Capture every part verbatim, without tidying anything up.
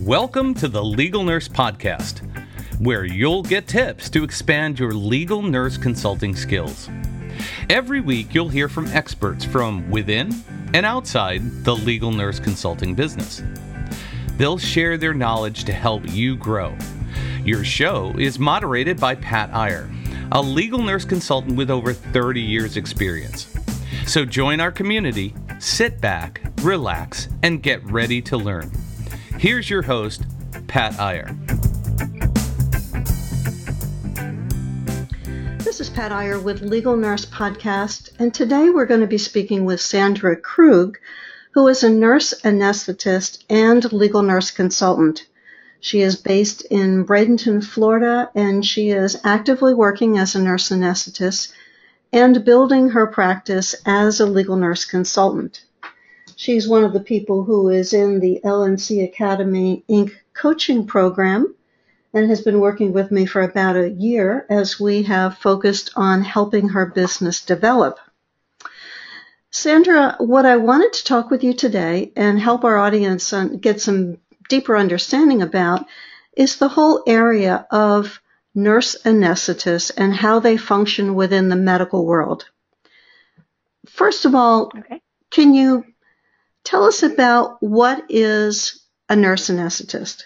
Welcome to the Legal Nurse Podcast, where you'll get tips to expand your legal nurse consulting skills. Every week, you'll hear from experts from within and outside the legal nurse consulting business. They'll share their knowledge to help you grow. Your show is moderated by Pat Iyer, a legal nurse consultant with over thirty years experience. So join our community, sit back, relax, and get ready to learn. Here's your host, Pat Iyer. This is Pat Iyer with Legal Nurse Podcast, and today we're going to be speaking with Sandra Krug, who is a nurse anesthetist and legal nurse consultant. She is based in Bradenton, Florida, and she is actively working as a nurse anesthetist and building her practice as a legal nurse consultant. She's one of the people who is in the L N C Academy, Incorporated coaching program and has been working with me for about a year as we have focused on helping her business develop. Sandra, what I wanted to talk with you today and help our audience get some deeper understanding about is the whole area of nurse anesthetists and how they function within the medical world. First of all, okay. Can you tell us about what is a nurse anesthetist?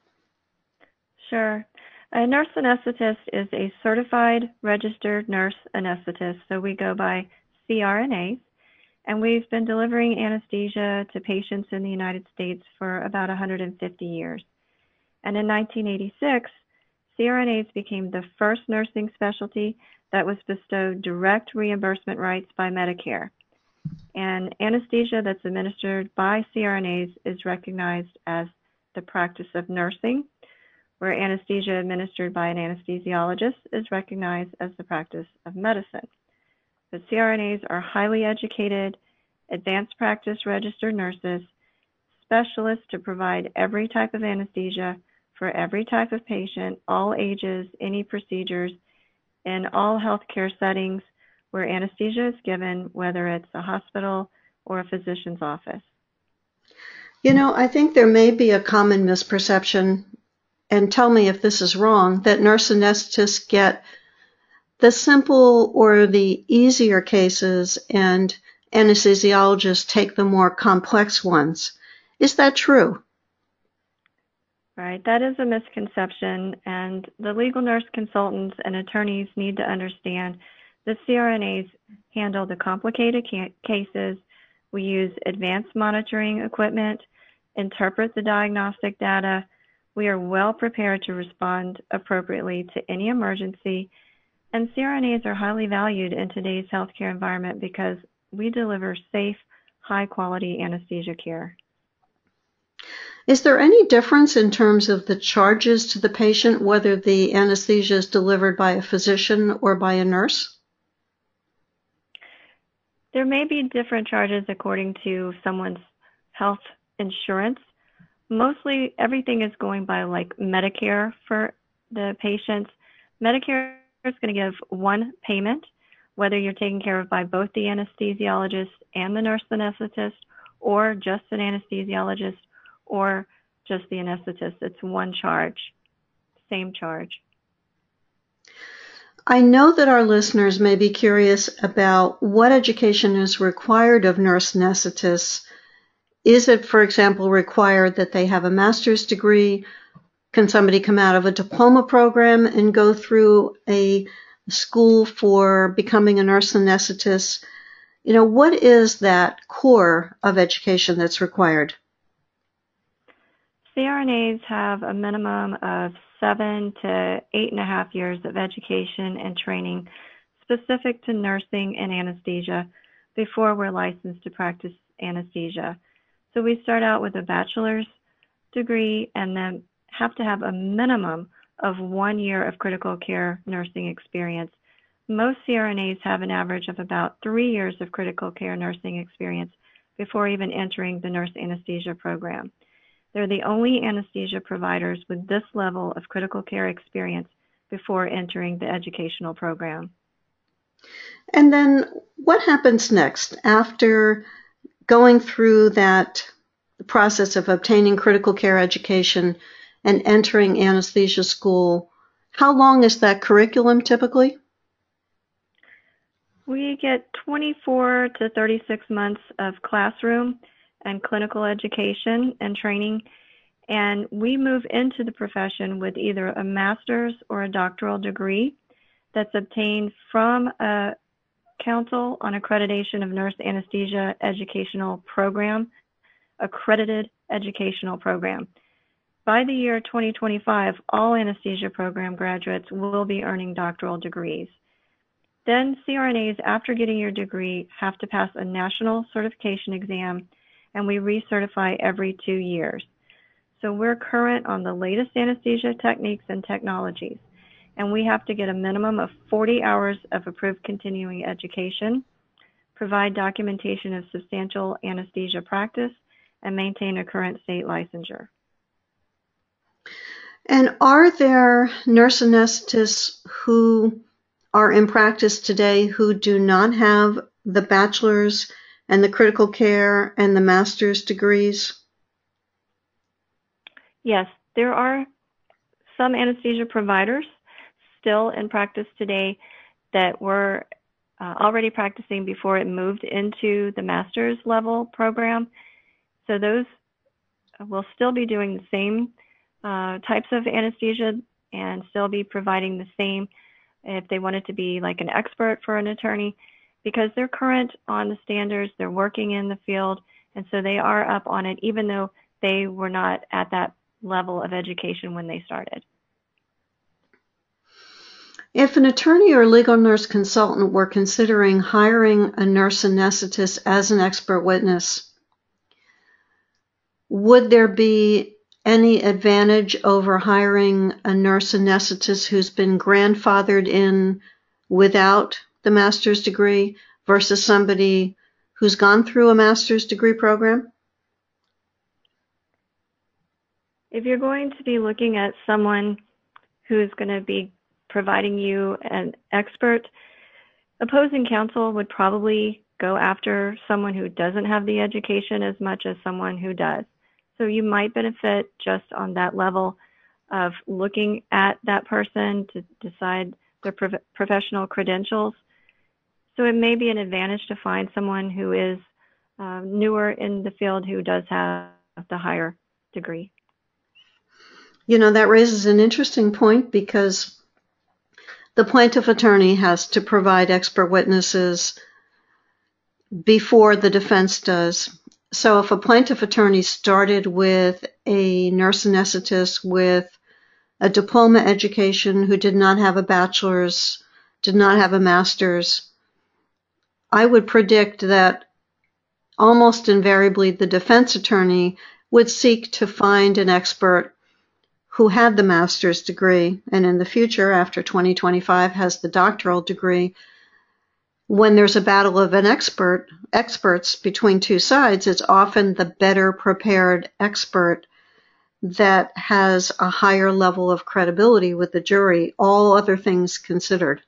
Sure. A nurse anesthetist is a certified registered nurse anesthetist, so we go by C R N As, and we've been delivering anesthesia to patients in the United States for about one hundred fifty years. And in nineteen eighty-six, C R N As became the first nursing specialty that was bestowed direct reimbursement rights by Medicare. And anesthesia that's administered by C R N As is recognized as the practice of nursing, where anesthesia administered by an anesthesiologist is recognized as the practice of medicine. But C R N As are highly educated, advanced practice registered nurses, specialists to provide every type of anesthesia for every type of patient, all ages, any procedures, in all healthcare settings where anesthesia is given, whether it's a hospital or a physician's office. You know, I think there may be a common misperception, and tell me if this is wrong, that nurse anesthetists get the simple or the easier cases and anesthesiologists take the more complex ones. Is that true? Right, that is a misconception, and the legal nurse consultants and attorneys need to understand that C R N As handle the complicated ca- cases. We use advanced monitoring equipment, interpret the diagnostic data. We are well prepared to respond appropriately to any emergency, and C R N As are highly valued in today's healthcare environment because we deliver safe, high-quality anesthesia care. Is there any difference in terms of the charges to the patient, whether the anesthesia is delivered by a physician or by a nurse? There may be different charges according to someone's health insurance. Mostly everything is going by like Medicare for the patients. Medicare is going to give one payment, whether you're taken care of by both the anesthesiologist and the nurse anesthetist, or just an anesthesiologist, or just the anesthetist. It's one charge, same charge. I know that our listeners may be curious about what education is required of nurse anesthetists. Is it, for example, required that they have a master's degree? Can somebody come out of a diploma program and go through a school for becoming a nurse anesthetist? You know, what is that core of education that's required? C R N As have a minimum of seven to eight and a half years of education and training specific to nursing and anesthesia before we're licensed to practice anesthesia. So we start out with a bachelor's degree and then have to have a minimum of one year of critical care nursing experience. Most C R N As have an average of about three years of critical care nursing experience before even entering the nurse anesthesia program. They're the only anesthesia providers with this level of critical care experience before entering the educational program. And then what happens next after going through that the process of obtaining critical care education and entering anesthesia school, how long is that curriculum typically? We get twenty-four to thirty-six months of classroom and clinical education and training, and we move into the profession with either a master's or a doctoral degree that's obtained from a Council on Accreditation of Nurse Anesthesia Educational Program, accredited educational program. By the year twenty twenty-five, all anesthesia program graduates will be earning doctoral degrees. Then C R N As, after getting your degree, have to pass a national certification exam, and we recertify every two years. So we're current on the latest anesthesia techniques and technologies, and we have to get a minimum of forty hours of approved continuing education, provide documentation of substantial anesthesia practice, and maintain a current state licensure. And are there nurse anesthetists who are in practice today who do not have the bachelor's and the critical care and the master's degrees? Yes, there are some anesthesia providers still in practice today that were uh, already practicing before it moved into the master's level program. So those will still be doing the same uh, types of anesthesia and still be providing the same if they wanted to be like an expert for an attorney, because they're current on the standards, they're working in the field, and so they are up on it even though they were not at that level of education when they started. If an attorney or legal nurse consultant were considering hiring a nurse anesthetist as an expert witness, would there be any advantage over hiring a nurse anesthetist who's been grandfathered in without the master's degree versus somebody who's gone through a master's degree program? If you're going to be looking at someone who's going to be providing you an expert, opposing counsel would probably go after someone who doesn't have the education as much as someone who does. So you might benefit just on that level of looking at that person to decide their prof- professional credentials. So it may be an advantage to find someone who is uh, newer in the field who does have the higher degree. You know, that raises an interesting point because the plaintiff attorney has to provide expert witnesses before the defense does. So if a plaintiff attorney started with a nurse anesthetist with a diploma education who did not have a bachelor's, did not have a master's, I would predict that almost invariably the defense attorney would seek to find an expert who had the master's degree and in the future, after twenty twenty-five, has the doctoral degree. When there's a battle of an expert, experts between two sides, it's often the better prepared expert that has a higher level of credibility with the jury, all other things considered.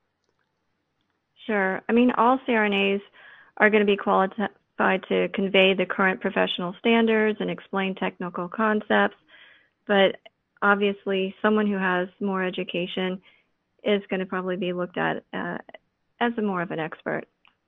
Sure. I mean, all C R N As are going to be qualified to convey the current professional standards and explain technical concepts, but obviously someone who has more education is going to probably be looked at uh, as a more of an expert.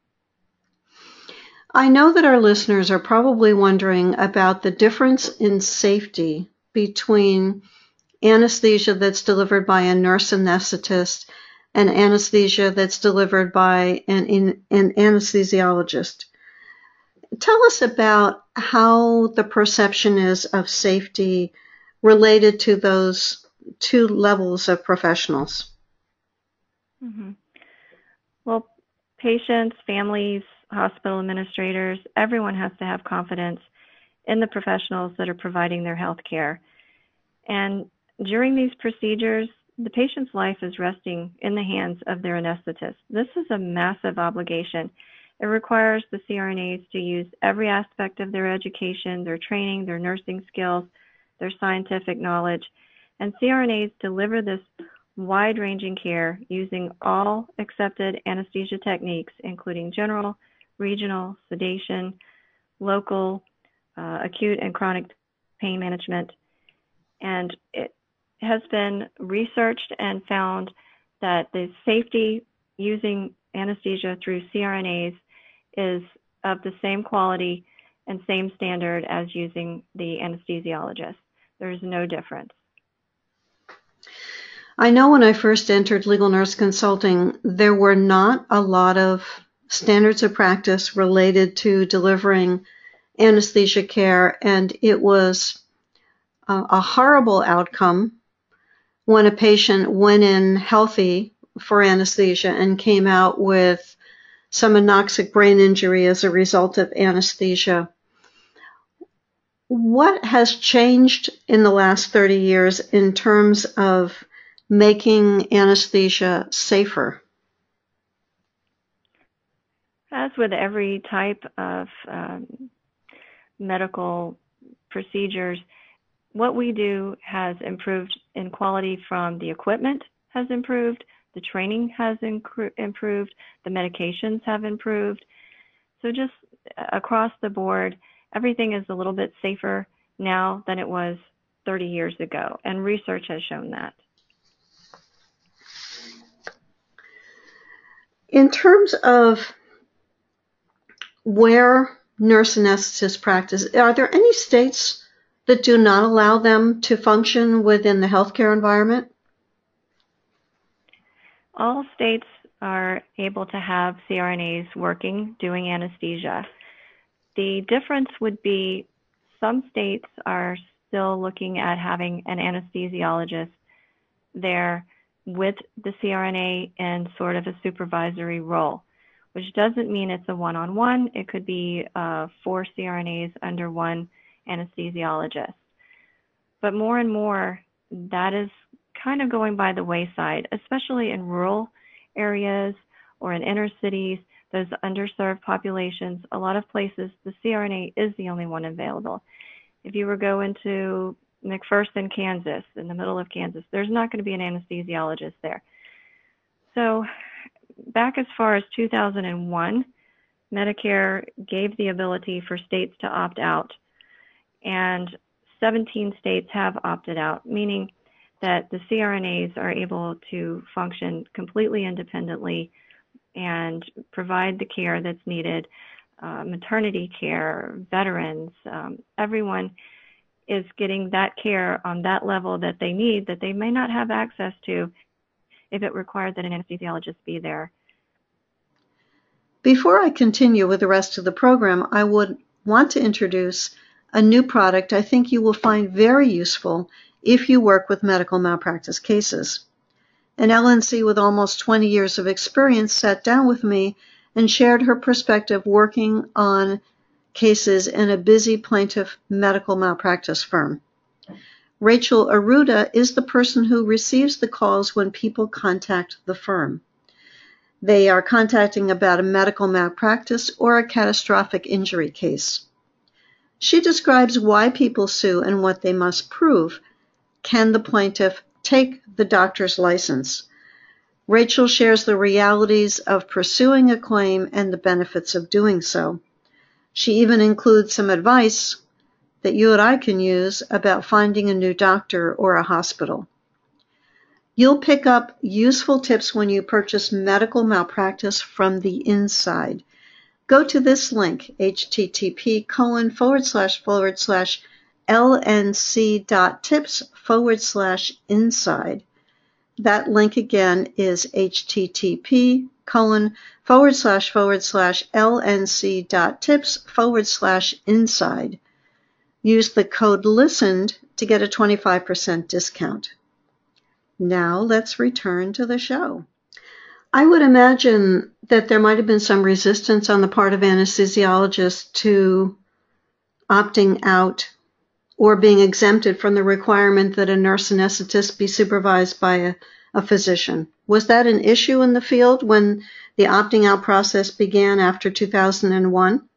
I know that our listeners are probably wondering about the difference in safety between anesthesia that's delivered by a nurse anesthetist and anesthesia that's delivered by an, in, an anesthesiologist. Tell us about how the perception is of safety related to those two levels of professionals. Mm-hmm. Well, patients, families, hospital administrators, everyone has to have confidence in the professionals that are providing their health care. And during these procedures, the patient's life is resting in the hands of their anesthetist. This is a massive obligation. It requires the C R N As to use every aspect of their education, their training, their nursing skills, their scientific knowledge, and C R N As deliver this wide-ranging care using all accepted anesthesia techniques, including general, regional, sedation, local, uh, acute and chronic pain management. And it has been researched and found that the safety using anesthesia through C R N As is of the same quality and same standard as using the anesthesiologist. There's no difference. I know when I first entered legal nurse consulting, there were not a lot of standards of practice related to delivering anesthesia care, and it was a, a horrible outcome when a patient went in healthy for anesthesia and came out with some anoxic brain injury as a result of anesthesia. What has changed in the last thirty years in terms of making anesthesia safer? As with every type of um, medical procedures, what we do has improved in quality. From the equipment has improved, the training has incru- improved, the medications have improved. So just across the board, everything is a little bit safer now than it was thirty years ago, and research has shown that. In terms of where nurse anesthetists practice, are there any states that do not allow them to function within the healthcare environment? All states are able to have C R N As working, doing anesthesia. The difference would be some states are still looking at having an anesthesiologist there with the C R N A in sort of a supervisory role, which doesn't mean it's a one-on-one. It could be uh, four C R N As under one anesthesiologist. But more and more, that is kind of going by the wayside, especially in rural areas or in inner cities, those underserved populations. A lot of places, the C R N A is the only one available. If you were going to McPherson, Kansas, in the middle of Kansas, there's not going to be an anesthesiologist there. So back as far as two thousand one, Medicare gave the ability for states to opt out, and seventeen states have opted out, meaning that the C R N As are able to function completely independently and provide the care that's needed, uh, maternity care, veterans, um, everyone is getting that care on that level that they need, that they may not have access to if it required that an anesthesiologist be there. Before I continue with the rest of the program, I would want to introduce a new product I think you will find very useful if you work with medical malpractice cases. An L N C with almost twenty years of experience sat down with me and shared her perspective working on cases in a busy plaintiff medical malpractice firm. Rachel Aruda is the person who receives the calls when people contact the firm. They are contacting about a medical malpractice or a catastrophic injury case. She describes why people sue and what they must prove. Can the plaintiff take the doctor's license? Rachel shares the realities of pursuing a claim and the benefits of doing so. She even includes some advice that you and I can use about finding a new doctor or a hospital. You'll pick up useful tips when you purchase medical malpractice from the inside. Go to this link, http colon forward slash forward slash lnc.tips forward slash inside. That link again is http colon forward slash forward slash lnc.tips forward slash inside. Use the code LISTENED to get a twenty-five percent discount. Now let's return to the show. I would imagine that there might have been some resistance on the part of anesthesiologists to opting out or being exempted from the requirement that a nurse anesthetist be supervised by a, a physician. Was that an issue in the field when the opting out process began after two thousand one?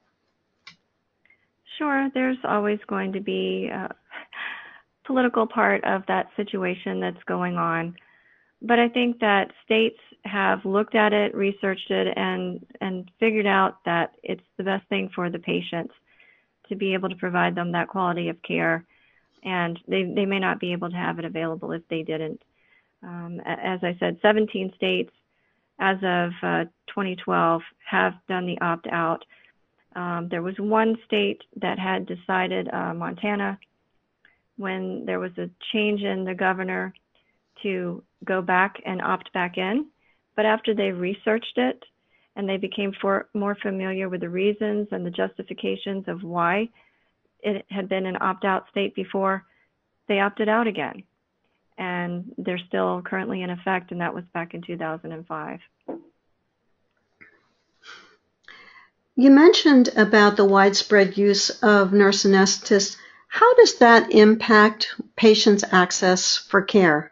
Sure, there's always going to be a political part of that situation that's going on. But I think that states have looked at it, researched it, and, and figured out that it's the best thing for the patients to be able to provide them that quality of care, and they, they may not be able to have it available if they didn't. Um, as I said, seventeen states as of uh, twenty twelve have done the opt-out. Um, there was one state that had decided, uh, Montana, when there was a change in the governor, to go back and opt back in. But after they researched it and they became for, more familiar with the reasons and the justifications of why it had been an opt-out state before, they opted out again. And they're still currently in effect, and that was back in two thousand five. You mentioned about the widespread use of nurse anesthetists. How does that impact patients' access for care?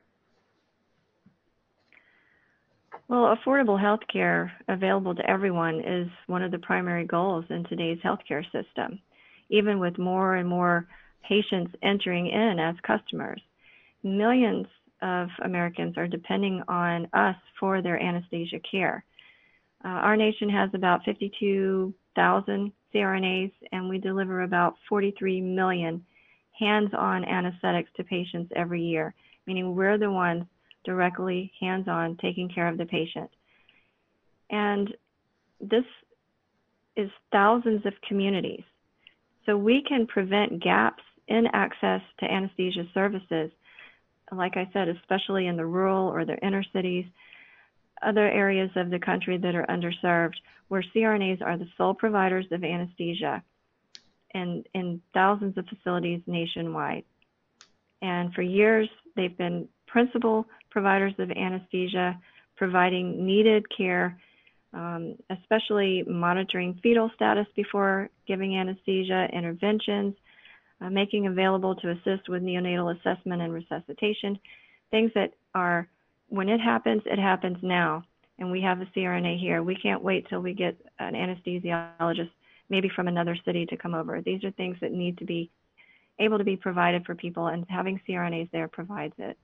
Well, affordable health care available to everyone is one of the primary goals in today's healthcare system, even with more and more patients entering in as customers. Millions of Americans are depending on us for their anesthesia care. Uh, our nation has about fifty-two thousand C R N As, and we deliver about forty-three million hands-on anesthetics to patients every year, meaning we're the ones directly hands-on taking care of the patient. And this is thousands of communities. So we can prevent gaps in access to anesthesia services, like I said, especially in the rural or the inner cities, other areas of the country that are underserved, where C R N As are the sole providers of anesthesia in, in thousands of facilities nationwide. And for years, they've been principal providers of anesthesia, providing needed care, um, especially monitoring fetal status before giving anesthesia, interventions, uh, making available to assist with neonatal assessment and resuscitation, things that are, when it happens, it happens now. And we have a C R N A here. We can't wait till we get an anesthesiologist, maybe from another city, to come over. These are things that need to be able to be provided for people, and having C R N As there provides it.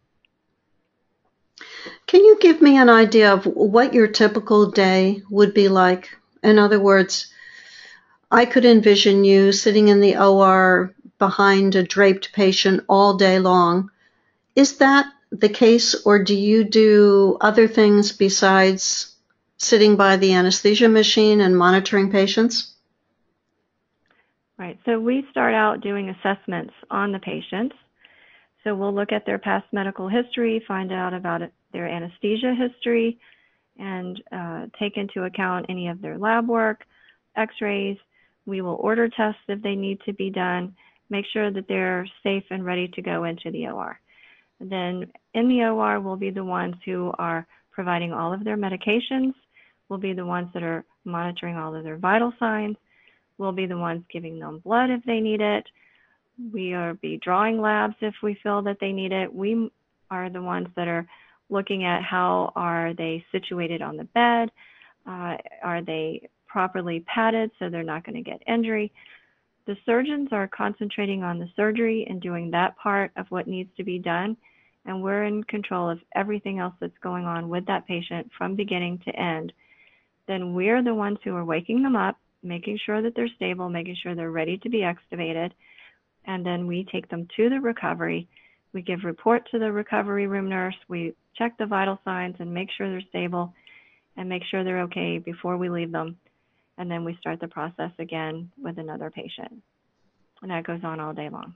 Can you give me an idea of what your typical day would be like? In other words, I could envision you sitting in the O R behind a draped patient all day long. Is that the case, or do you do other things besides sitting by the anesthesia machine and monitoring patients? Right. So we start out doing assessments on the patients. So we'll look at their past medical history, find out about it, their anesthesia history, and uh, take into account any of their lab work, x-rays. We will order tests if they need to be done, make sure that they're safe and ready to go into the O R. Then in the O R, we'll be the ones who are providing all of their medications. We'll be the ones that are monitoring all of their vital signs. We'll be the ones giving them blood if they need it. We will be drawing labs if we feel that they need it. We are the ones that are looking at how are they situated on the bed. Uh, are they properly padded so they're not going to get injury? The surgeons are concentrating on the surgery and doing that part of what needs to be done. And we're in control of everything else that's going on with that patient from beginning to end. Then we're the ones who are waking them up, making sure that they're stable, making sure they're ready to be extubated. And then we take them to the recovery. We give report to the recovery room nurse. We check the vital signs and make sure they're stable and make sure they're okay before we leave them. And then we start the process again with another patient. And that goes on all day long.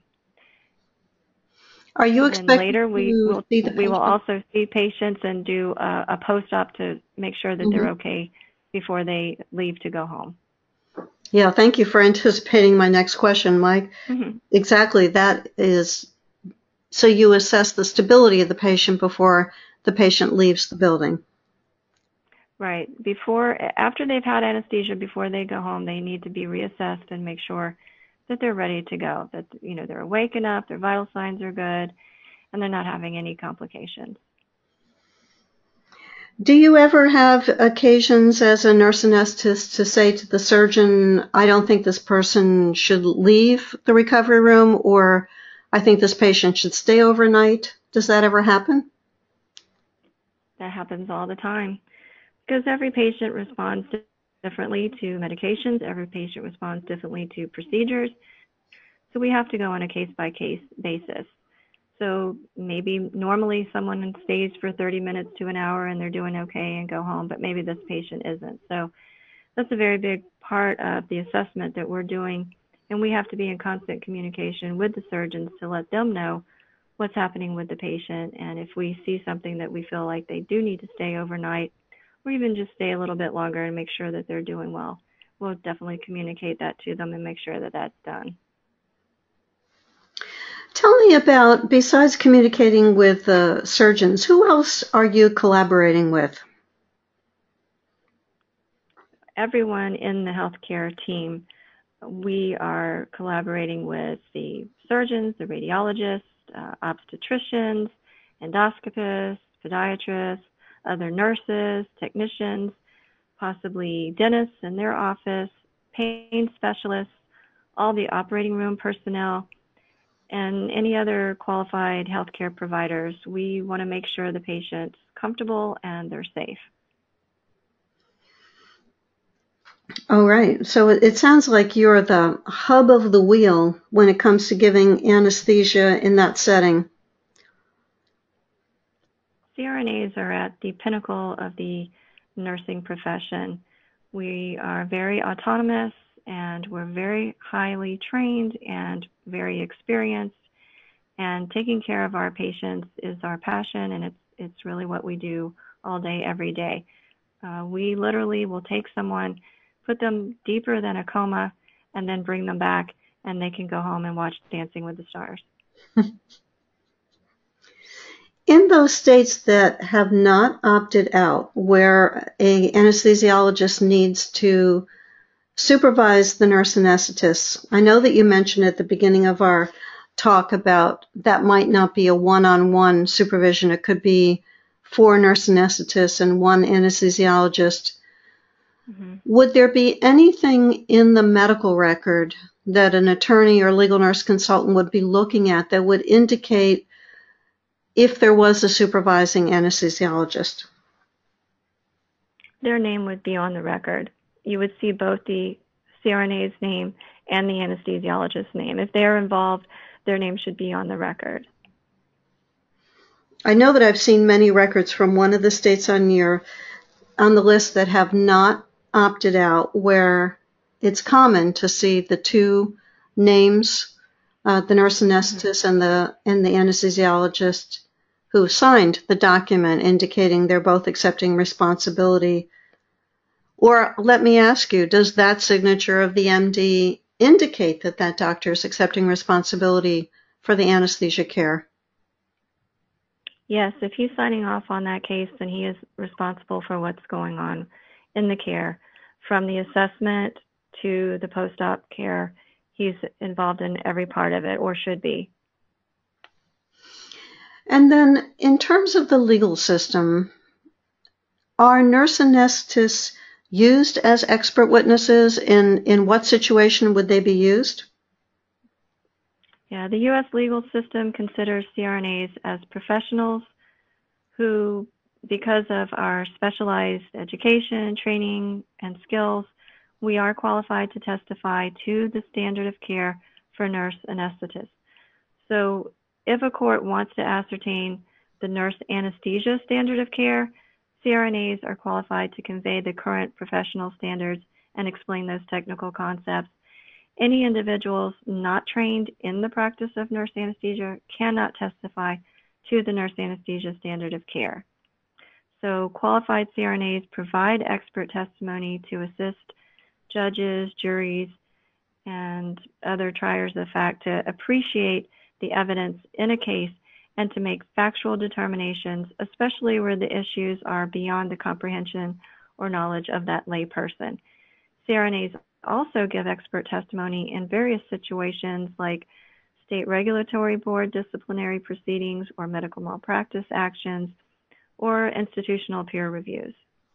Are you and expecting later we to will see the we will patient? also see patients and do a, a post-op to make sure that Mm-hmm. they're okay before they leave to go home. Yeah, thank you for anticipating my next question, Mike. Mm-hmm. Exactly, that is, so you assess the stability of the patient before the patient leaves the building. Right. Before, after they've had anesthesia, before they go home, they need to be reassessed and make sure that they're ready to go, that, you know, they're awake enough, their vital signs are good, and they're not having any complications. Do you ever have occasions as a nurse anesthetist to say to the surgeon, I don't think this person should leave the recovery room, or I think this patient should stay overnight? Does that ever happen? That happens all the time because every patient responds differently to medications. Every patient responds differently to procedures. So we have to go on a case-by-case basis. So maybe normally someone stays for thirty minutes to an hour and they're doing okay and go home, but maybe this patient isn't. So that's a very big part of the assessment that we're doing, and we have to be in constant communication with the surgeons to let them know what's happening with the patient, and if we see something that we feel like they do need to stay overnight, or even just stay a little bit longer and make sure that they're doing well, we'll definitely communicate that to them and make sure that that's done. Tell me about, besides communicating with uh, surgeons, who else are you collaborating with? Everyone in the healthcare team, we are collaborating with the surgeons, the radiologists, uh, obstetricians, endoscopists, podiatrists, other nurses, technicians, possibly dentists in their office, pain specialists, all the operating room personnel, and any other qualified healthcare providers. We want to make sure the patient's comfortable and they're safe. All right. So it sounds like you're the hub of the wheel when it comes to giving anesthesia in that setting. C R N As are at the pinnacle of the nursing profession. We are very autonomous and we're very highly trained and very experienced, and taking care of our patients is our passion, and it's it's really what we do all day, every day. Uh, we literally will take someone, put them deeper than a coma, and then bring them back, and they can go home and watch Dancing with the Stars. In those states that have not opted out, where an anesthesiologist needs to supervise the nurse anesthetists, I know that you mentioned at the beginning of our talk about that might not be a one-on-one supervision. It could be four nurse anesthetists and one anesthesiologist. Mm-hmm. Would there be anything in the medical record that an attorney or legal nurse consultant would be looking at that would indicate if there was a supervising anesthesiologist? Their name would be on the record. You would see both the C R N A's name and the anesthesiologist's name. If they're involved, their name should be on the record. I know that I've seen many records from one of the states on your on the list that have not opted out, where it's common to see the two names, uh, the nurse anesthetist mm-hmm. and the and the anesthesiologist who signed the document indicating they're both accepting responsibility. Or let me ask you, does that signature of the M D indicate that that doctor is accepting responsibility for the anesthesia care? Yes, if he's signing off on that case, then he is responsible for what's going on in the care. From the assessment to the post-op care, he's involved in every part of it, or should be. And then in terms of the legal system, are nurse anesthetists used as expert witnesses? In, in what situation would they be used? Yeah, the U S legal system considers C R N As as professionals who, because of our specialized education, training, and skills, we are qualified to testify to the standard of care for nurse anesthetists. So if a court wants to ascertain the nurse anesthesia standard of care, C R N As are qualified to convey the current professional standards and explain those technical concepts. Any individuals not trained in the practice of nurse anesthesia cannot testify to the nurse anesthesia standard of care. So qualified C R N As provide expert testimony to assist judges, juries, and other triers of fact to appreciate the evidence in a case and to make factual determinations, especially where the issues are beyond the comprehension or knowledge of that lay person. C R N As also give expert testimony in various situations like state regulatory board disciplinary proceedings or medical malpractice actions or institutional peer reviews.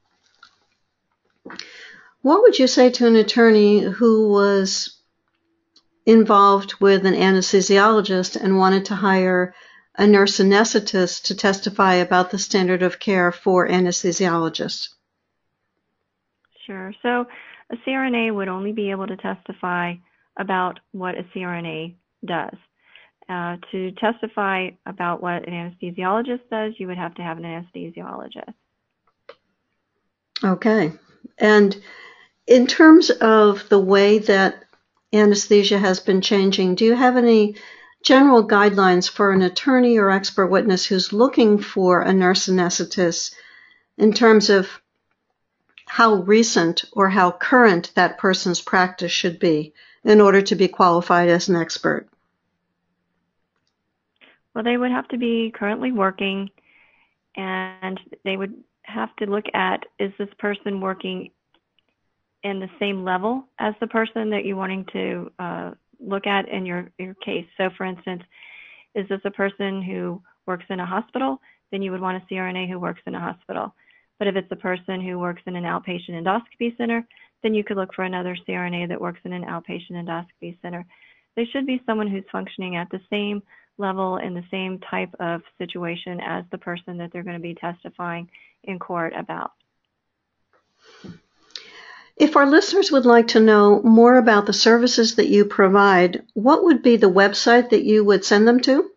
What would you say to an attorney who was involved with an anesthesiologist and wanted to hire a nurse anesthetist to testify about the standard of care for anesthesiologists? Sure. So a C R N A would only be able to testify about what a C R N A does. Uh, to testify about what an anesthesiologist does, you would have to have an anesthesiologist. Okay. And in terms of the way that anesthesia has been changing, do you have any general guidelines for an attorney or expert witness who's looking for a nurse anesthetist in terms of how recent or how current that person's practice should be in order to be qualified as an expert? Well, they would have to be currently working, and they would have to look at, is this person working in the same level as the person that you're wanting to uh, look at in your, your case? So for instance, is this a person who works in a hospital? Then you would want a C R N A who works in a hospital. But if it's a person who works in an outpatient endoscopy center, then you could look for another C R N A that works in an outpatient endoscopy center. They should be someone who's functioning at the same level in the same type of situation as the person that they're going to be testifying in court about. If our listeners would like to know more about the services that you provide, what would be the website that you would send them to?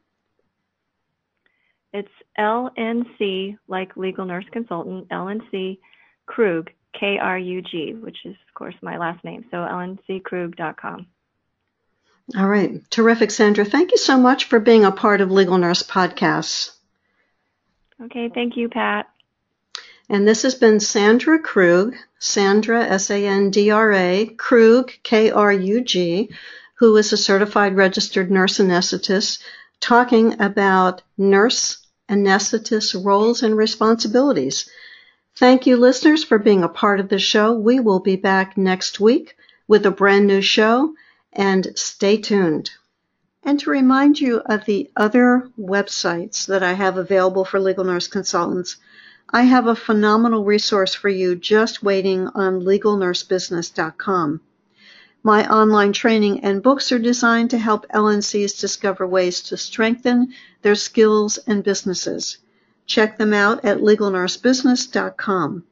It's L N C, like legal nurse consultant, L N C Krug, K R U G, which is, of course, my last name, so L N C Krug dot com. All right. Terrific, Sandra. Thank you so much for being a part of Legal Nurse Podcasts. Okay, thank you, Pat. And this has been Sandra Krug, Sandra, S A N D R A, Krug, K R U G, who is a certified registered nurse anesthetist, talking about nurse anesthetist roles and responsibilities. Thank you, listeners, for being a part of the show. We will be back next week with a brand new show, and stay tuned. And to remind you of the other websites that I have available for legal nurse consultants, I have a phenomenal resource for you just waiting on legal nurse business dot com. My online training and books are designed to help L N Cs discover ways to strengthen their skills and businesses. Check them out at legal nurse business dot com.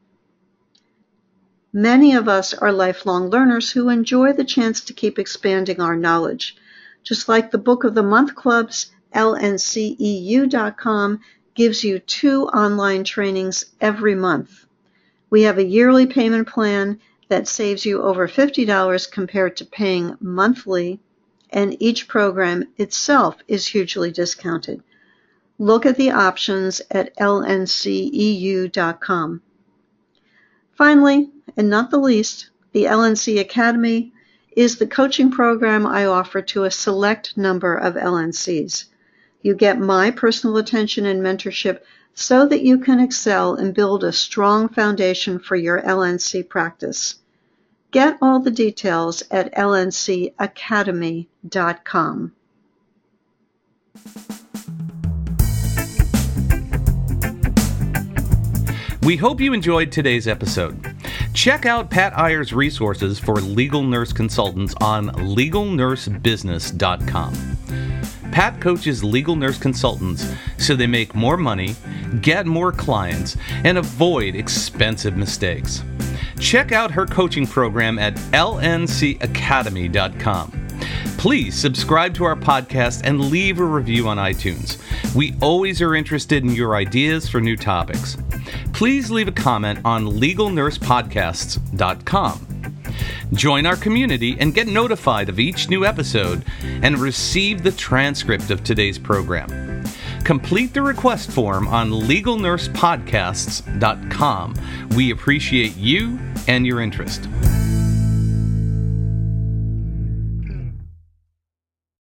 Many of us are lifelong learners who enjoy the chance to keep expanding our knowledge. Just like the Book of the Month clubs, L N C E U dot com gives you two online trainings every month. We have a yearly payment plan that saves you over fifty dollars compared to paying monthly, and each program itself is hugely discounted. Look at the options at L N C E U dot com. Finally, and not the least, the L N C Academy is the coaching program I offer to a select number of L N Cs. You get my personal attention and mentorship so that you can excel and build a strong foundation for your L N C practice. Get all the details at L N C academy dot com. We hope you enjoyed today's episode. Check out Pat Iyer's resources for legal nurse consultants on legal nurse business dot com. Pat coaches legal nurse consultants so they make more money, get more clients, and avoid expensive mistakes. Check out her coaching program at L N C academy dot com. Please subscribe to our podcast and leave a review on iTunes. We always are interested in your ideas for new topics. Please leave a comment on legal nurse podcasts dot com. Join our community and get notified of each new episode and receive the transcript of today's program. Complete the request form on legal nurse podcasts dot com. We appreciate you and your interest.